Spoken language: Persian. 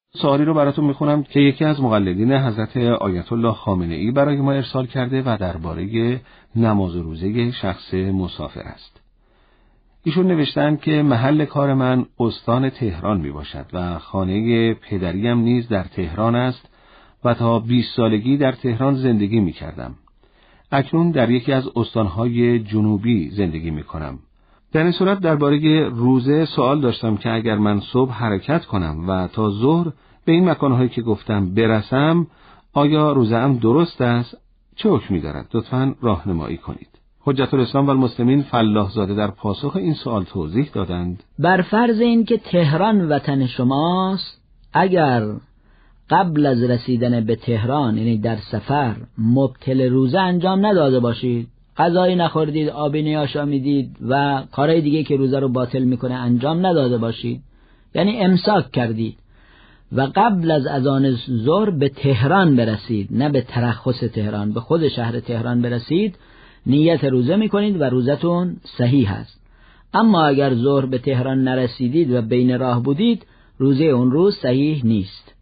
سوالی رو براتون میخونم که یکی از مقلدین حضرت آیت الله خامنه‌ای برای ما ارسال کرده و درباره نماز و روزه شخص مسافر است. ایشون نوشتن که محل کار من استان تهران می باشد و خانه پدریم نیز در تهران است و تا 20 سالگی در تهران زندگی می کردم. اکنون در یکی از استانهای جنوبی زندگی می کنم. در این صورت درباره روزه سوال داشتم که اگر من صبح حرکت کنم و تا ظهر به این مکانهایی که گفتم برسم، آیا روزه‌ام درست است؟ چه حکمی دارد؟ لطفاً راهنمایی کنید. حجت الاسلام و المسلمین فلاح زاده در پاسخ این سوال توضیح دادند: بر فرض این که تهران وطن شماست، اگر قبل از رسیدن به تهران، یعنی در سفر، مبتل روزه انجام نداده باشید، غذایی نخوردید، آبی نیاشامیدید و کارهای دیگه که روزه رو باطل میکنه انجام نداده باشید، یعنی امساک کردید و قبل از اذان ظهر به تهران برسید، نه به ترخص تهران، به خود شهر تهران برسید، نیت روزه میکنید و روزتون صحیح است. اما اگر ظهر به تهران نرسیدید و بین راه بودید، روزه اون روز صحیح نیست.